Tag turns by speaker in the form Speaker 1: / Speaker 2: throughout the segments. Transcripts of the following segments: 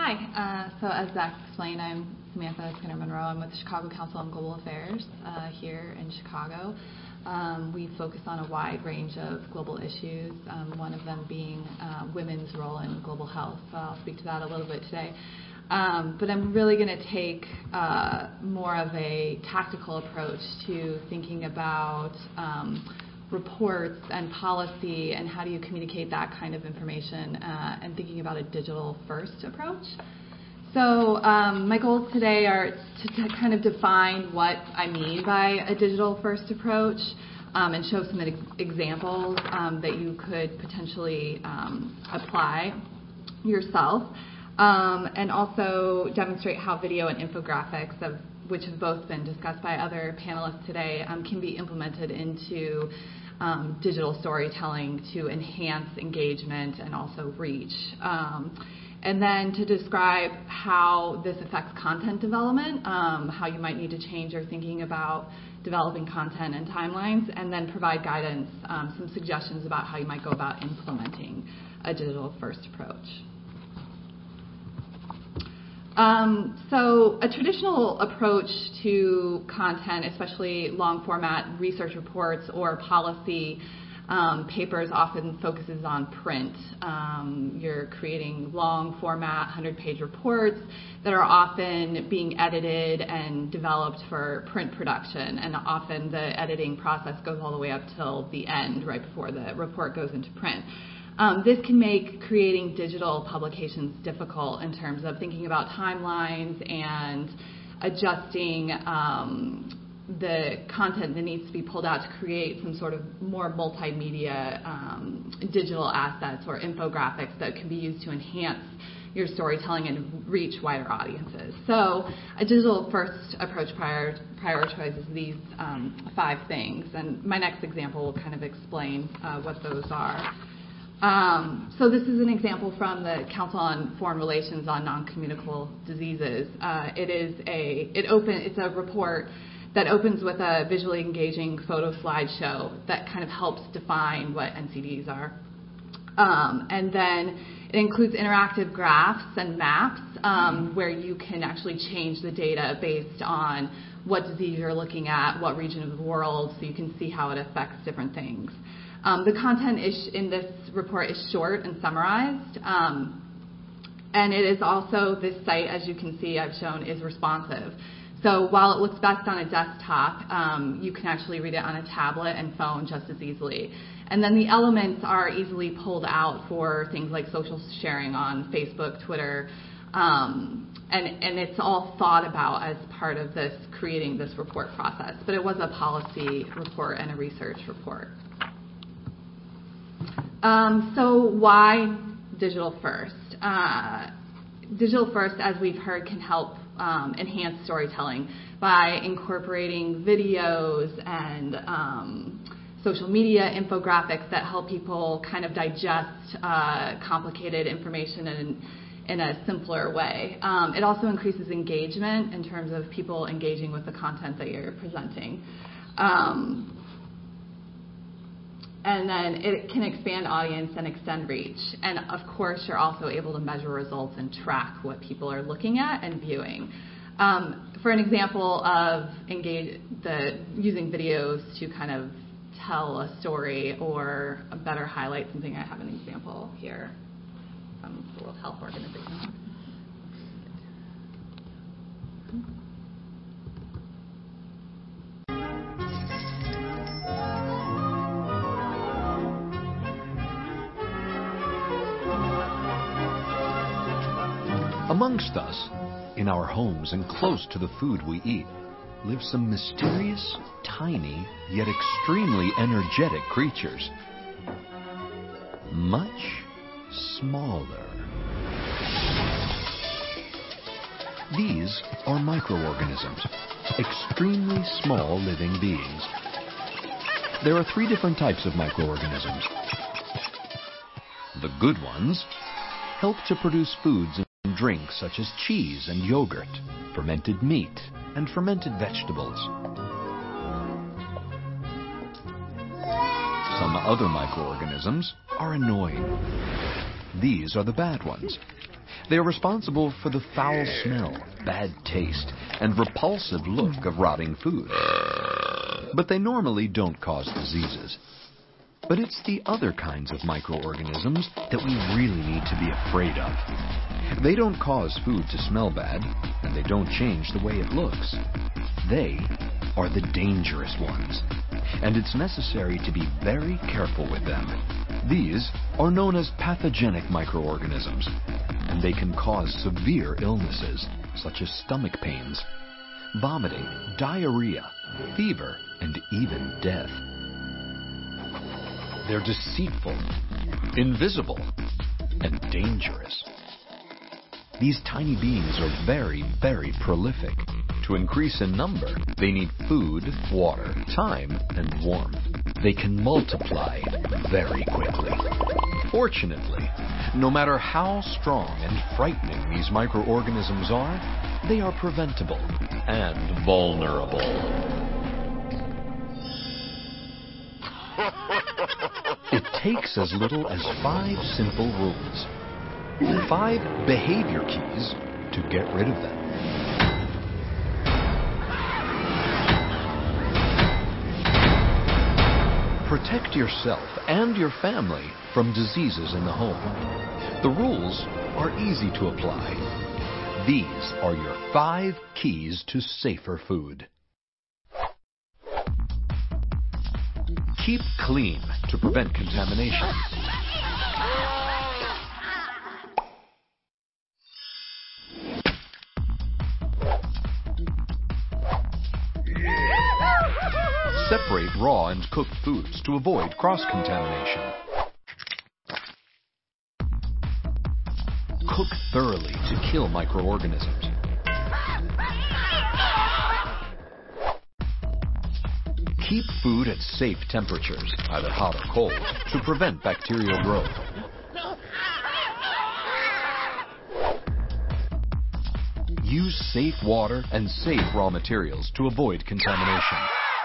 Speaker 1: So as Zach explained, I'm Samantha Skinner-Monroe. I'm with the Chicago Council on Global Affairs here in Chicago. We focus on a wide range of global issues, one of them being women's role in global health. So I'll speak to that a little bit today. But I'm really going to take more of a tactical approach to thinking about reports and policy and how do you communicate that kind of information and thinking about a digital-first approach. So my goals today are to kind of define what I mean by a digital-first approach and show some examples that you could potentially apply yourself, and also demonstrate how video and infographics, which have both been discussed by other panelists today, can be implemented into digital storytelling to enhance engagement and also reach. And then to describe how this affects content development, how you might need to change your thinking about developing content and timelines, and then provide guidance, some suggestions about how you might go about implementing a digital-first approach. So a traditional approach to content, especially long-format research reports or policy papers, often focuses on print. You're creating long-format 100-page reports that are often being edited and developed for print production, and often the editing process goes all the way up till the end, right before the report goes into print. This can make creating digital publications difficult in terms of thinking about timelines and adjusting the content that needs to be pulled out to create some sort of more multimedia digital assets or infographics that can be used to enhance your storytelling and reach wider audiences. So a digital-first approach prioritizes these 5 things, and my next example will kind of explain what those are. So this is an example from the Council on Foreign Relations on Non-Communicable Diseases. It's a report that opens with a visually engaging photo slideshow that kind of helps define what NCDs are. And then it includes interactive graphs and maps where you can actually change the data based on what disease you're looking at, what region of the world, so you can see how it affects different things. The content in this report is short and summarized, and it is also, this site, as you can see, I've shown, is responsive. So while it looks best on a desktop, you can actually read it on a tablet and phone just as easily. And then the elements are easily pulled out for things like social sharing on Facebook, Twitter, and it's all thought about as part of this, creating this report process. But it was a policy report and a research report. So why digital first? Digital first, as we've heard, can help enhance storytelling by incorporating videos and social media infographics that help people kind of digest complicated information in a simpler way. It also increases engagement in terms of people engaging with the content that you're presenting. And then it can expand audience and extend reach. And of course, you're also able to measure results and track what people are looking at and viewing. For an example of using videos to kind of tell a story or better highlight something, I have an example here from the World Health Organization.
Speaker 2: Amongst us, in our homes and close to the food we eat, live some mysterious, tiny, yet extremely energetic creatures. Much smaller. These are microorganisms, extremely small living beings. There are 3 different types of microorganisms. The good ones help to produce foods and drinks such as cheese and yogurt, fermented meat, and fermented vegetables. Some other microorganisms are annoying. These are the bad ones. They are responsible for the foul smell, bad taste, and repulsive look of rotting food. But they normally don't cause diseases. But it's the other kinds of microorganisms that we really need to be afraid of. They don't cause food to smell bad, and they don't change the way it looks. They are the dangerous ones, and it's necessary to be very careful with them. These are known as pathogenic microorganisms, and they can cause severe illnesses, such as stomach pains, vomiting, diarrhea, fever, and even death. They're deceitful, invisible, and dangerous. These tiny beings are very, very prolific. To increase in number, they need food, water, time, and warmth. They can multiply very quickly. Fortunately, no matter how strong and frightening these microorganisms are, they are preventable and vulnerable. It takes as little as 5 simple rules. 5 behavior keys to get rid of them. Protect yourself and your family from diseases in the home. The rules are easy to apply. These are your 5 keys to safer food. Keep clean to prevent contamination. Separate raw and cooked foods to avoid cross-contamination. Cook thoroughly to kill microorganisms. Keep food at safe temperatures, either hot or cold, to prevent bacterial growth. Use safe water and safe raw materials to avoid contamination.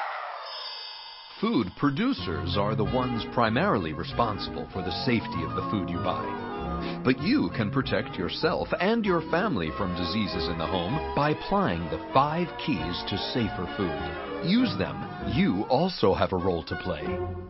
Speaker 2: Food producers are the ones primarily responsible for the safety of the food you buy. But you can protect yourself and your family from diseases in the home by applying the 5 keys to safer food. Use them. You also have a role to play.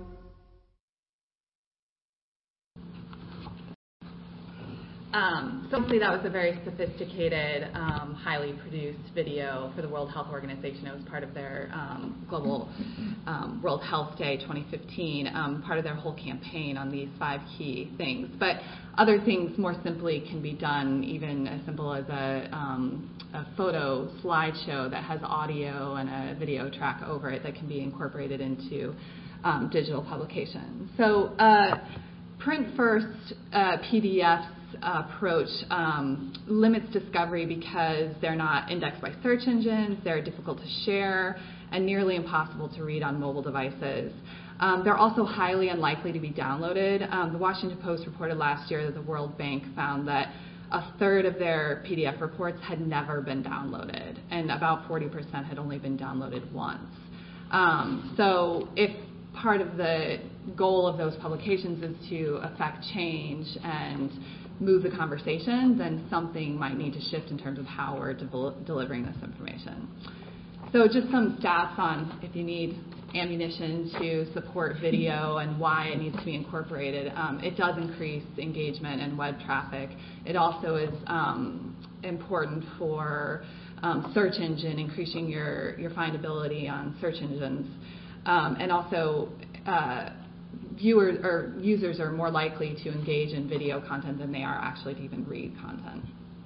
Speaker 1: So hopefully that was a very sophisticated, highly produced video for the World Health Organization. It was part of their global World Health Day 2015, part of their whole campaign on these 5 key things. But other things more simply can be done, even as simple as a photo slideshow that has audio and a video track over it that can be incorporated into digital publications. So print first PDFs approach limits discovery because they're not indexed by search engines, they're difficult to share, and nearly impossible to read on mobile devices. They're also highly unlikely to be downloaded. The Washington Post reported last year that the World Bank found that 1/3 of their PDF reports had never been downloaded, and about 40% had only been downloaded once. So if part of the goal of those publications is to affect change and move the conversation, then something might need to shift in terms of how we're delivering this information. So just some stats on if you need ammunition to support video and why it needs to be incorporated. It does increase engagement and web traffic. It also is important for search engine, increasing your findability on search engines. And also viewers or users are more likely to engage in video content than they are actually to even read content.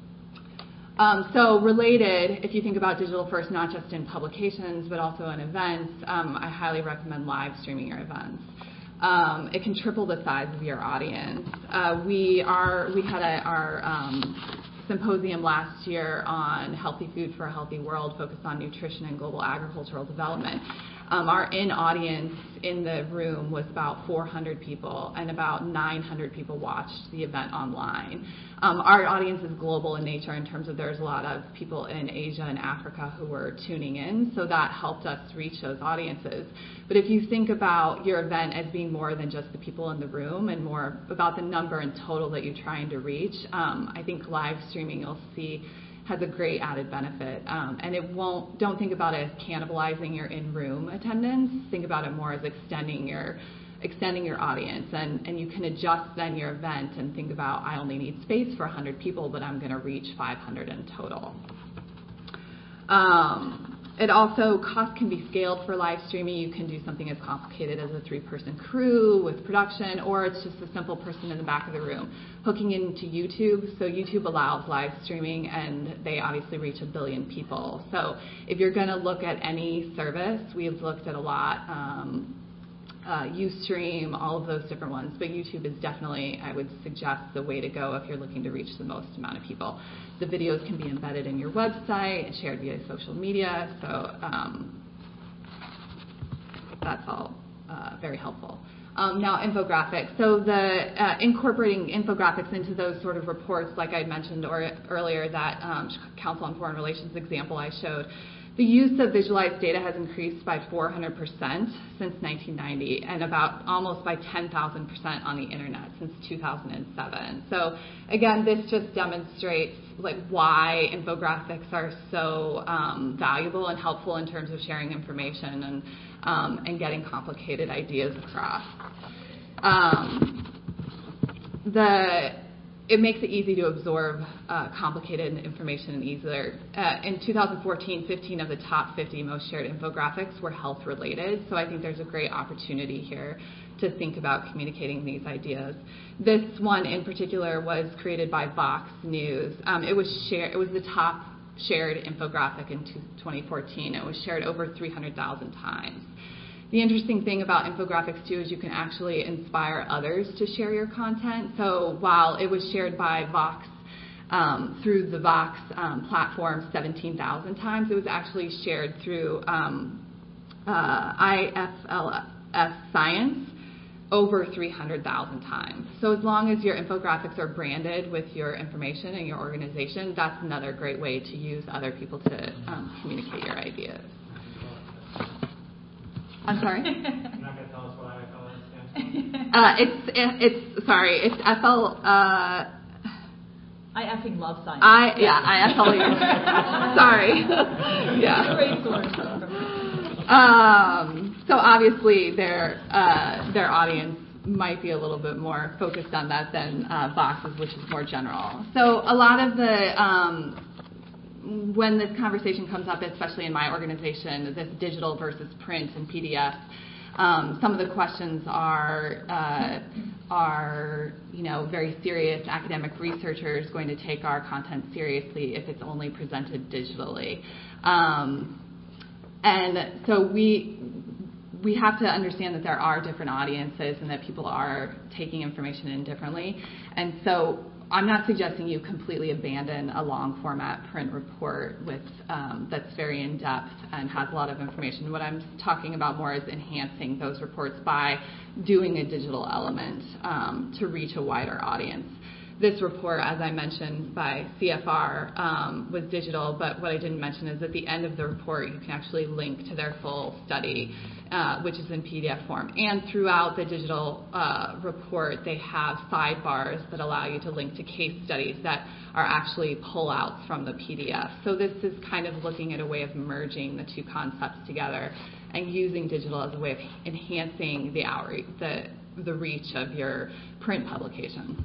Speaker 1: So related, if you think about digital first, not just in publications, but also in events, I highly recommend live streaming your events. It can triple the size of your audience. We had our symposium last year on healthy food for a healthy world, focused on nutrition and global agricultural development. Our in-audience in the room was about 400 people, and about 900 people watched the event online. Our audience is global in nature in terms of there's a lot of people in Asia and Africa who were tuning in, so that helped us reach those audiences. But if you think about your event as being more than just the people in the room and more about the number in total that you're trying to reach, I think live streaming, you'll see, has a great added benefit. And don't think about it as cannibalizing your in-room attendance. Think about it more as extending your audience. And you can adjust then your event and think about, I only need space for 100 people, but I'm going to reach 500 in total. It also, cost can be scaled for live streaming. You can do something as complicated as a 3-person crew with production, or it's just a simple person in the back of the room hooking into YouTube. So YouTube allows live streaming, and they obviously reach 1 billion people. So if you're going to look at any service, we've looked at a lot, Ustream, all of those different ones, but YouTube is definitely, I would suggest, the way to go if you're looking to reach the most amount of people. The videos can be embedded in your website and shared via social media, so that's all very helpful. Now, infographics. So the incorporating infographics into those sort of reports, like I mentioned earlier, that Council on Foreign Relations example I showed, the use of visualized data has increased by 400% since 1990, and about almost by 10,000% on the internet since 2007. So again, this just demonstrates why infographics are so valuable and helpful in terms of sharing information and getting complicated ideas across. It makes it easy to absorb complicated information and easier. In 2014, 15 of the top 50 most shared infographics were health related, so I think there's a great opportunity here to think about communicating these ideas. This one in particular was created by Vox News. It was the top shared infographic in 2014. It was shared over 300,000 times. The interesting thing about infographics, too, is you can actually inspire others to share your content. So while it was shared by Vox through the Vox platform 17,000 times, it was actually shared through IFLS Science over 300,000 times. So as long as your infographics are branded with your information and your organization, that's another great way to use other people to communicate your ideas. I'm sorry?
Speaker 3: You're not going to tell us what IFLS stands for?
Speaker 1: It's FL.
Speaker 4: I effing love science.
Speaker 1: I FL. Sorry. Yeah.
Speaker 4: Great source.
Speaker 1: So obviously their audience might be a little bit more focused on that than Vox's, which is more general. So a lot of the when this conversation comes up, especially in my organization, this digital versus print and PDF, some of the questions are very serious academic researchers going to take our content seriously if it's only presented digitally? And so we have to understand that there are different audiences and that people are taking information in differently. And so I'm not suggesting you completely abandon a long format print report with that's very in depth and has a lot of information. What I'm talking about more is enhancing those reports by doing a digital element to reach a wider audience. This report, as I mentioned, by CFR was digital, but what I didn't mention is at the end of the report you can actually link to their full study, which is in PDF form. And throughout the digital report, they have sidebars that allow you to link to case studies that are actually pullouts from the PDF. So this is kind of looking at a way of merging the two concepts together and using digital as a way of enhancing the reach of your print publication.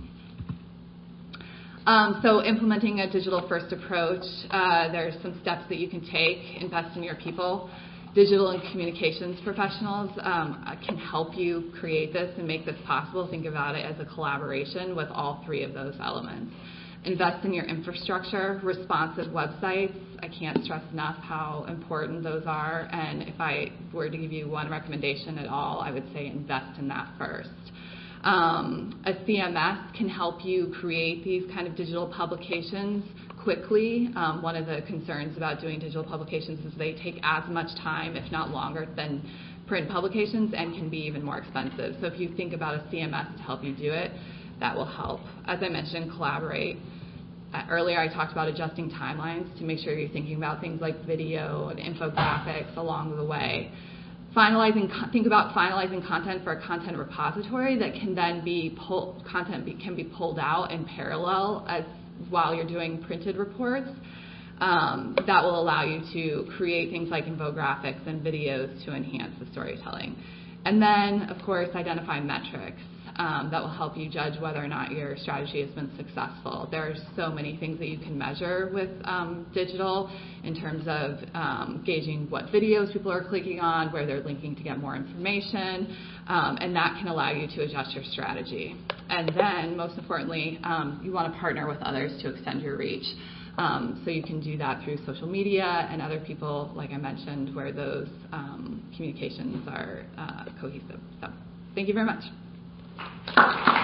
Speaker 1: So implementing a digital-first approach, there's some steps that you can take. Invest in your people. Digital and communications professionals can help you create this and make this possible. Think about it as a collaboration with all three of those elements. Invest in your infrastructure, responsive websites. I can't stress enough how important those are. And if I were to give you one recommendation at all, I would say invest in that first. A CMS can help you create these kind of digital publications quickly. One of the concerns about doing digital publications is they take as much time, if not longer, than print publications and can be even more expensive. So if you think about a CMS to help you do it, that will help. As I mentioned, collaborate. Earlier I talked about adjusting timelines to make sure you're thinking about things like video and infographics along the way. Think about finalizing content for a content repository that can then be can be pulled out in parallel while you're doing printed reports. That will allow you to create things like infographics and videos to enhance the storytelling. And then, of course, identify metrics that will help you judge whether or not your strategy has been successful. There are so many things that you can measure with digital in terms of gauging what videos people are clicking on, where they're linking to get more information, and that can allow you to adjust your strategy. And then, most importantly, you want to partner with others to extend your reach. So you can do that through social media and other people, like I mentioned, where those communications are cohesive. So thank you very much.